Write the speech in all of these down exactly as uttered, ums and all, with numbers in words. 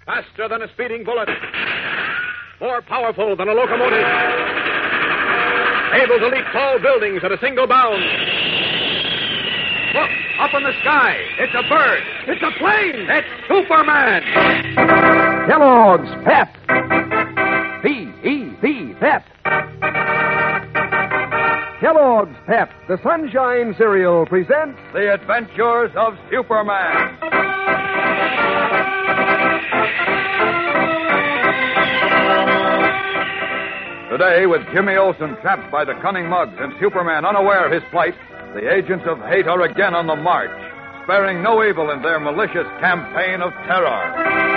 Faster than a speeding bullet. More powerful than a locomotive. Able to leap tall buildings at a single bound. Look, up in the sky. It's a bird. It's a plane. It's Superman. Kellogg's Pep. P E P, Pep. Kellogg's Pep, the Sunshine Cereal, presents The Adventures of Superman. Today, with Jimmy Olsen trapped by the cunning Muggs and Superman unaware of his plight, the agents of hate are again on the march, sparing no evil in their malicious campaign of terror.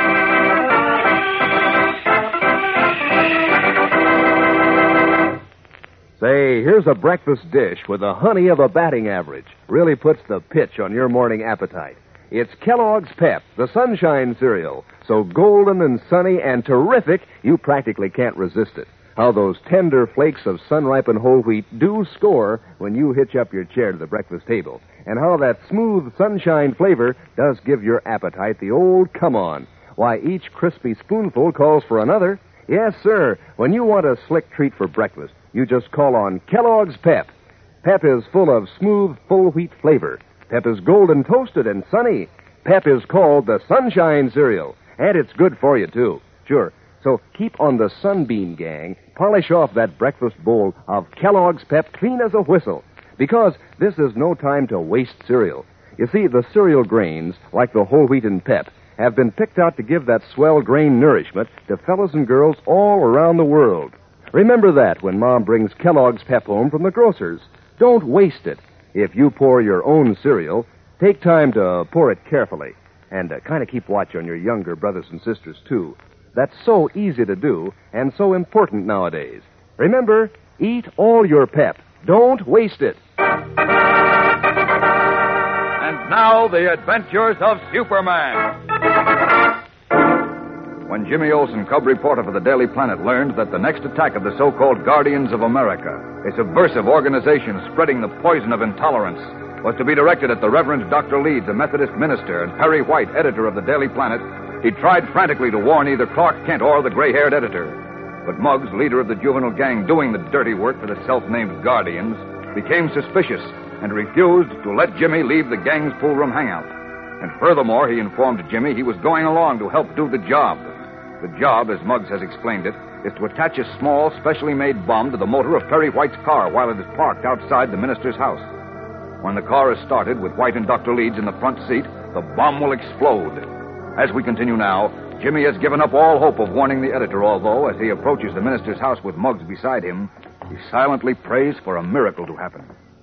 Say, here's a breakfast dish with the honey of a batting average. Really puts the pitch on your morning appetite. It's Kellogg's Pep, the Sunshine Cereal. So golden and sunny and terrific, you practically can't resist it. How those tender flakes of sun-ripened whole wheat do score when you hitch up your chair to the breakfast table. And how that smooth sunshine flavor does give your appetite the old come-on. Why, each crispy spoonful calls for another. Yes, sir. When you want a slick treat for breakfast, you just call on Kellogg's Pep. Pep is full of smooth, full wheat flavor. Pep is golden toasted and sunny. Pep is called the Sunshine Cereal. And it's good for you, too. Sure. So keep on the Sunbeam gang. Polish off that breakfast bowl of Kellogg's Pep clean as a whistle. Because this is no time to waste cereal. You see, the cereal grains, like the whole wheat and Pep, have been picked out to give that swell grain nourishment to fellows and girls all around the world. Remember that when Mom brings Kellogg's Pep home from the grocer's. Don't waste it. If you pour your own cereal, take time to pour it carefully. And uh, kind of keep watch on your younger brothers and sisters, too. That's so easy to do and so important nowadays. Remember, eat all your Pep. Don't waste it. And now, the adventures of Superman. When Jimmy Olsen, cub reporter for the Daily Planet, learned that the next attack of the so-called Guardians of America, a subversive organization spreading the poison of intolerance, was to be directed at the Reverend Doctor Leeds, a Methodist minister, and Perry White, editor of the Daily Planet, he tried frantically to warn either Clark Kent or the gray-haired editor. But Muggs, leader of the juvenile gang doing the dirty work for the self-named Guardians, became suspicious and refused to let Jimmy leave the gang's poolroom hangout. And furthermore, he informed Jimmy he was going along to help do the job. The job, as Muggs has explained it, is to attach a small, specially made bomb to the motor of Perry White's car while it is parked outside the minister's house. When the car is started with White and Doctor Leeds in the front seat, the bomb will explode. As we continue now, Jimmy has given up all hope of warning the editor, although, as he approaches the minister's house with Muggs beside him, he silently prays for a miracle to happen.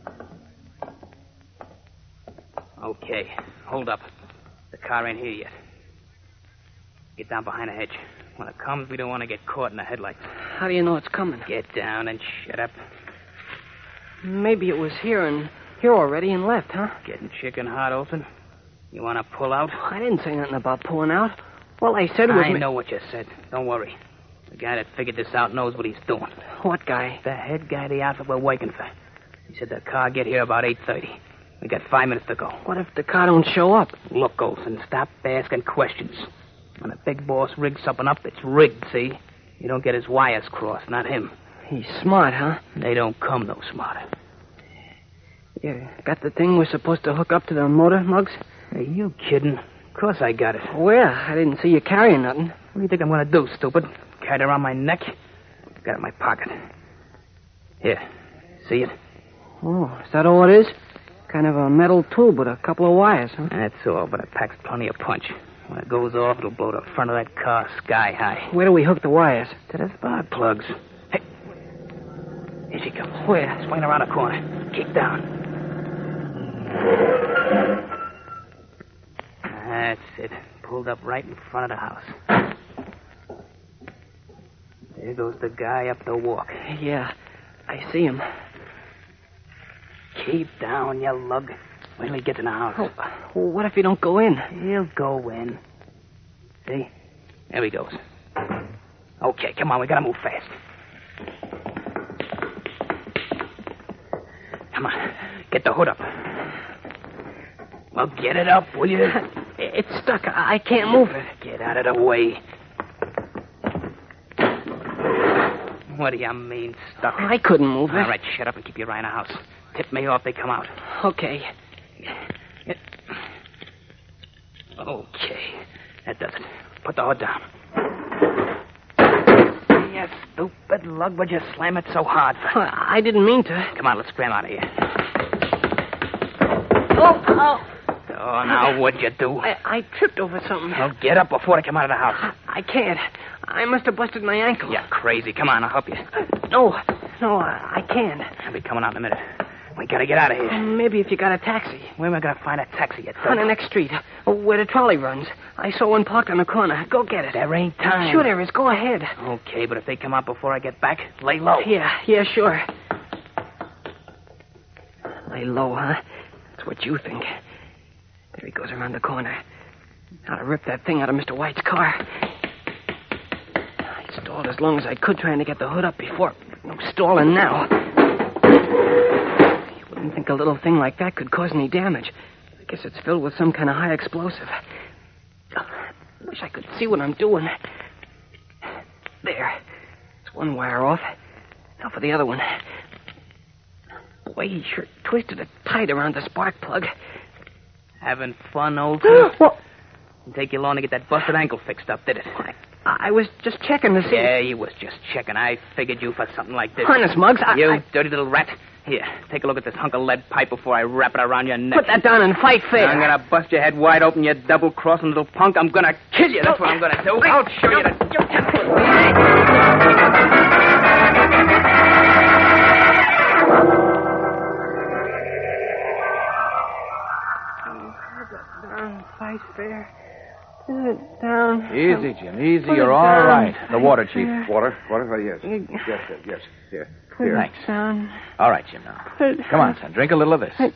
Okay, hold up. The car ain't here yet. Get down behind a hedge. When it comes, we don't want to get caught in the headlights. How do you know it's coming? Get down and shut up. Maybe it was here and here already and left, huh? Getting chicken hot, Olsen? You want to pull out? I didn't say nothing about pulling out. All I said was... I know what you said. Don't worry. The guy that figured this out knows what he's doing. What guy? The head guy of the outfit we're working for. He said the car get here about eight thirty. We got five minutes to go. What if the car don't show up? Look, Olsen, stop asking questions. When a big boss rigs something up, it's rigged, see? You don't get his wires crossed, not him. He's smart, huh? They don't come no smarter. You got the thing we're supposed to hook up to the motor, Muggs? Are you kidding? Of course I got it. Where? I didn't see you carrying nothing. What do you think I'm going to do, stupid? Carry it around my neck? Got it in my pocket. Here. See it? Oh, is that all it is? Kind of a metal tube with a couple of wires, huh? That's all, but it packs plenty of punch. When it goes off, it'll blow the front of that car sky high. Where do we hook the wires? To the spark plugs. Hey. Here she comes. Where? Swing around the corner. Kick down. That's it. Pulled up right in front of the house. There goes the guy up the walk. Yeah, I see him. Keep down, you lug. Wait till he gets in the house. Oh, well, what if he don't go in? He'll go in. See? There he goes. Okay, come on, we gotta move fast. Come on, get the hood up. Well, get it up, will you? It's stuck. I can't move it. Get out of the way. What do you mean, stuck? I couldn't move it. All right, shut up and keep your eye on the house. Tip me off, they come out. Okay. Okay. That does it. Put the hood down. You stupid lug, would you slam it so hard? For... I didn't mean to. Come on, let's scram out of here. Oh, oh. Oh, now what'd you do? I, I tripped over something. Well, get up before they come out of the house. I, I can't. I must have busted my ankle. You're crazy. Come on, I'll help you. No, no, I, I can't. I'll be coming out in a minute. We gotta get out of here. Uh, maybe if you got a taxi. Where am I gonna find a taxi at? On the next street, uh, where the trolley runs. I saw one parked on the corner. Go get it. There ain't time. Sure there is. Go ahead. Okay, but if they come out before I get back, lay low. Yeah, yeah, sure. Lay low, huh? That's what you think. There he goes around the corner. Now to rip that thing out of Mister White's car. I stalled as long as I could trying to get the hood up before. No stalling now. You wouldn't think a little thing like that could cause any damage. I guess it's filled with some kind of high explosive. I wish I could see what I'm doing. There. It's one wire off. Now for the other one. Boy, he sure twisted it tight around the spark plug. Having fun, old friend? What? Didn't take you long to get that busted ankle fixed up, did it? I, I was just checking to see... Yeah, you was just checking. I figured you for something like this. Honest, Muggs, I... You I... dirty little rat. Here, take a look at this hunk of lead pipe before I wrap it around your neck. Put that down and fight fair. I'm gonna bust your head wide open, you double-crossing little punk. I'm gonna kill you. That's what I'm gonna do. I'll show you that... Down, fight fair. Put it down. Easy, Jim. Easy. Put You're it all down. right. The water, Chief. Fair. Water? Water? Oh, yes. You- Yes, sir. Yes. Here. Put Here. it Thanks. down. All right, Jim, now. Put it Come on, down. son. Drink a little of this. Hey.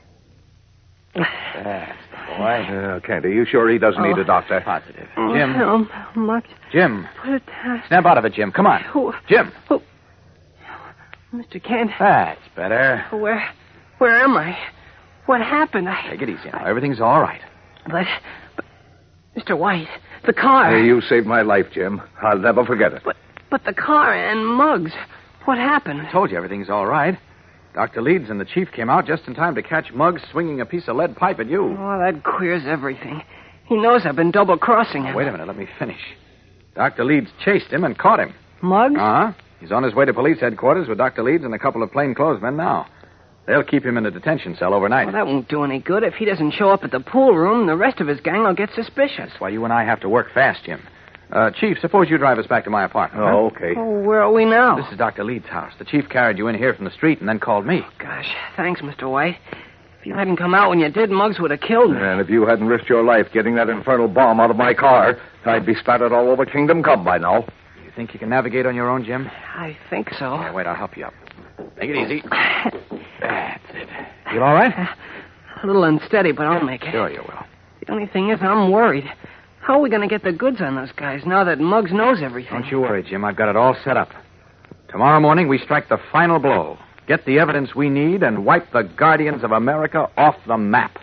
That's the boy. Uh, Kent, are you sure he doesn't Oh. need a doctor? Positive. Oh, Jim. hell, Muggs. Jim. Put it down. Snap out of it, Jim. Come on. Who? Jim. Who? Mister Kent. That's better. Where, where am I? What happened? I... Take it easy now. Everything's all right. But, but, Mister White, the car. Hey, you saved my life, Jim. I'll never forget it. But, but the car and Muggs. What happened? I told you everything's all right. Doctor Leeds and the chief came out just in time to catch Muggs swinging a piece of lead pipe at you. Oh, that queers everything. He knows I've been double-crossing him. Wait a minute. Let me finish. Doctor Leeds chased him and caught him. Muggs? Uh-huh. He's on his way to police headquarters with Doctor Leeds and a couple of plainclothesmen now. They'll keep him in a detention cell overnight. Well, that won't do any good. If he doesn't show up at the pool room, the rest of his gang will get suspicious. That's why you and I have to work fast, Jim. Uh, Chief, suppose you drive us back to my apartment. Oh, huh? okay. Oh, where are we now? This is Doctor Leeds' house. The chief carried you in here from the street and then called me. Gosh, thanks, Mister White. If you hadn't come out when you did, Muggs would have killed me. And if you hadn't risked your life getting that infernal bomb out of my car, I'd be spattered all over Kingdom Come by now. You think you can navigate on your own, Jim? I think so. Yeah, wait, I'll help you up. Take it easy. That's it. Feel all right? A little unsteady, but I'll make it. Sure you will. The only thing is, I'm worried. How are we going to get the goods on those guys now that Muggs knows everything? Don't you worry, Jim. I've got it all set up. Tomorrow morning, we strike the final blow. Get the evidence we need and wipe the Guardians of America off the map.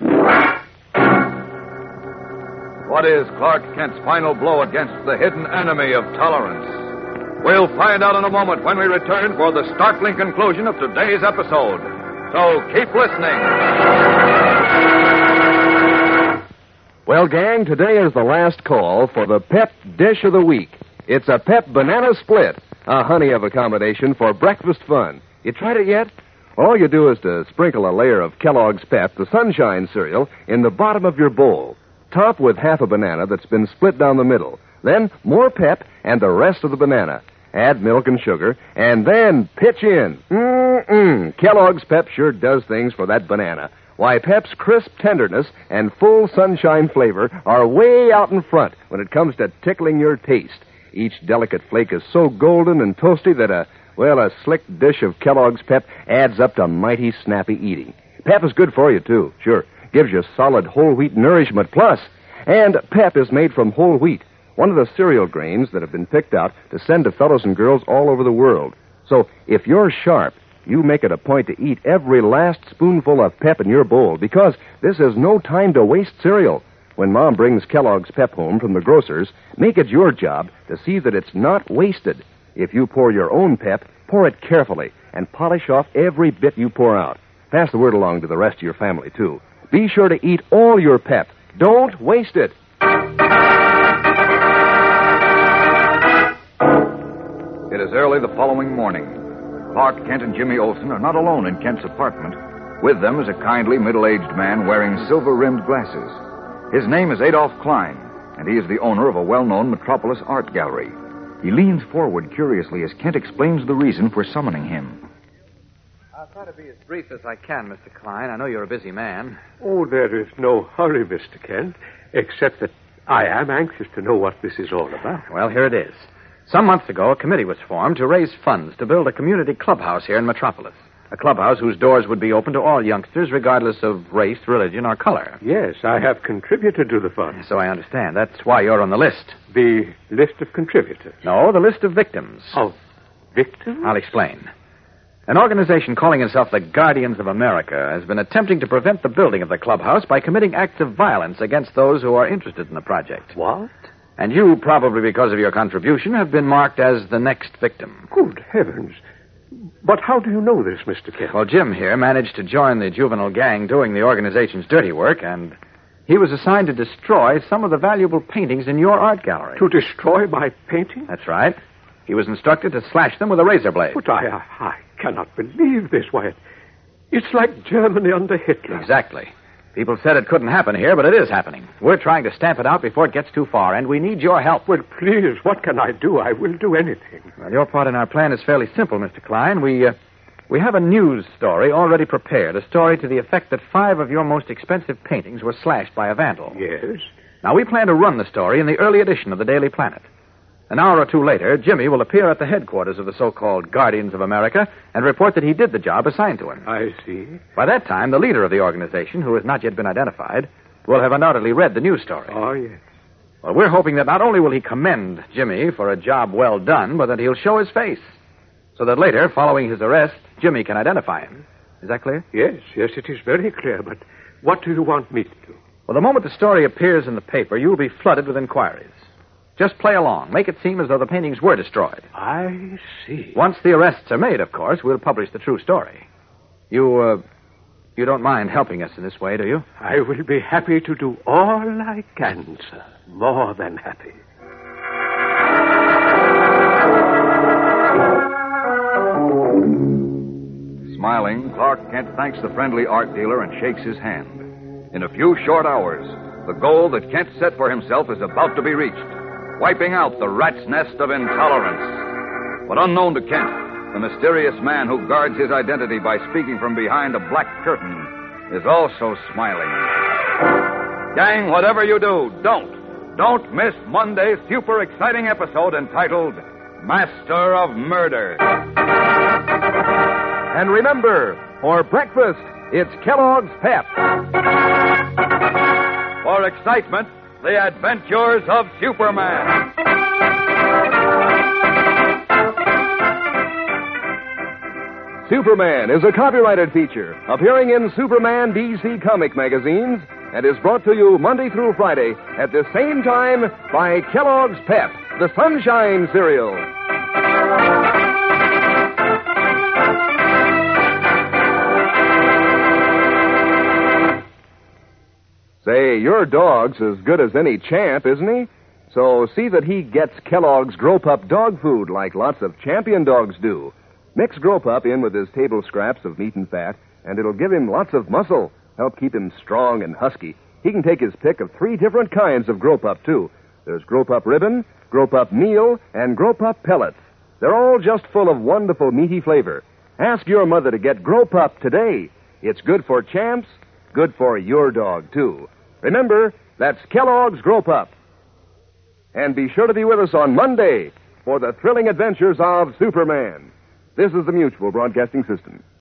What is Clark Kent's final blow against the hidden enemy of tolerance? We'll find out in a moment when we return for the startling conclusion of today's episode. So keep listening. Well, gang, today is the last call for the Pep Dish of the Week. It's a Pep Banana Split, a honey of accommodation for breakfast fun. You tried it yet? All you do is to sprinkle a layer of Kellogg's Pep, the Sunshine cereal, in the bottom of your bowl. Top with half a banana that's been split down the middle. Then more Pep and the rest of the banana. Add milk and sugar, and then pitch in. Mm-mm. Kellogg's Pep sure does things for that banana. Why, Pep's crisp tenderness and full sunshine flavor are way out in front when it comes to tickling your taste. Each delicate flake is so golden and toasty that a, well, a slick dish of Kellogg's Pep adds up to mighty snappy eating. Pep is good for you, too, sure. Gives you solid whole wheat nourishment plus. And Pep is made from whole wheat, one of the cereal grains that have been picked out to send to fellows and girls all over the world. So if you're sharp, you make it a point to eat every last spoonful of Pep in your bowl, because this is no time to waste cereal. When Mom brings Kellogg's Pep home from the grocer's, make it your job to see that it's not wasted. If you pour your own Pep, pour it carefully and polish off every bit you pour out. Pass the word along to the rest of your family, too. Be sure to eat all your Pep. Don't waste it. It is early the following morning. Clark Kent and Jimmy Olsen are not alone in Kent's apartment. With them is a kindly, middle-aged man wearing silver-rimmed glasses. His name is Adolph Klein, and he is the owner of a well-known Metropolis art gallery. He leans forward curiously as Kent explains the reason for summoning him. I'll try to be as brief as I can, Mister Klein. I know you're a busy man. Oh, there is no hurry, Mister Kent, except that I am anxious to know what this is all about. Well, here it is. Some months ago, a committee was formed to raise funds to build a community clubhouse here in Metropolis. A clubhouse whose doors would be open to all youngsters, regardless of race, religion, or color. Yes, I have contributed to the fund. So I understand. That's why you're on the list. The list of contributors? No, the list of victims. Of victims? I'll explain. An organization calling itself the Guardians of America has been attempting to prevent the building of the clubhouse by committing acts of violence against those who are interested in the project. What? And you, probably because of your contribution, have been marked as the next victim. Good heavens. But how do you know this, Mister Kent? Well, Jim here managed to join the juvenile gang doing the organization's dirty work, and he was assigned to destroy some of the valuable paintings in your art gallery. To destroy my painting? That's right. He was instructed to slash them with a razor blade. But I, I, I cannot believe this, Wyatt. It's like Germany under Hitler. Exactly. People said it couldn't happen here, but it is happening. We're trying to stamp it out before it gets too far, and we need your help. Well, please, what can I do? I will do anything. Well, your part in our plan is fairly simple, Mister Klein. We, uh, we have a news story already prepared, a story to the effect that five of your most expensive paintings were slashed by a vandal. Yes? Now, we plan to run the story in the early edition of the Daily Planet. An hour or two later, Jimmy will appear at the headquarters of the so-called Guardians of America and report that he did the job assigned to him. I see. By that time, the leader of the organization, who has not yet been identified, will have undoubtedly read the news story. Oh, yes. Well, we're hoping that not only will he commend Jimmy for a job well done, but that he'll show his face, so that later, following his arrest, Jimmy can identify him. Is that clear? Yes, yes, it is very clear, but what do you want me to do? Well, the moment the story appears in the paper, you'll be flooded with inquiries. Just play along. Make it seem as though the paintings were destroyed. I see. Once the arrests are made, of course, we'll publish the true story. You, uh, you don't mind helping us in this way, do you? I will be happy to do all I can, sir. More than happy. Smiling, Clark Kent thanks the friendly art dealer and shakes his hand. In a few short hours, the goal that Kent set for himself is about to be reached. Wiping out the rat's nest of intolerance. But unknown to Kent, the mysterious man who guards his identity by speaking from behind a black curtain is also smiling. Gang, whatever you do, don't, don't miss Monday's super exciting episode entitled Master of Murder. And remember, for breakfast, it's Kellogg's Pep. For excitement, The Adventures of Superman. Superman is a copyrighted feature appearing in Superman D C comic magazines and is brought to you Monday through Friday at the same time by Kellogg's Pep, the Sunshine Cereal. Say, your dog's as good as any champ, isn't he? So see that he gets Kellogg's Grow Pup dog food like lots of champion dogs do. Mix Grow Pup in with his table scraps of meat and fat, and it'll give him lots of muscle, help keep him strong and husky. He can take his pick of three different kinds of Grow Pup, too. There's Grow Pup Ribbon, Grow Pup Meal, and Grow Pup Pellets. They're all just full of wonderful meaty flavor. Ask your mother to get Grow Pup today. It's good for champs, good for your dog, too. Remember, that's Kellogg's Grow Pup. And be sure to be with us on Monday for the thrilling adventures of Superman. This is the Mutual Broadcasting System.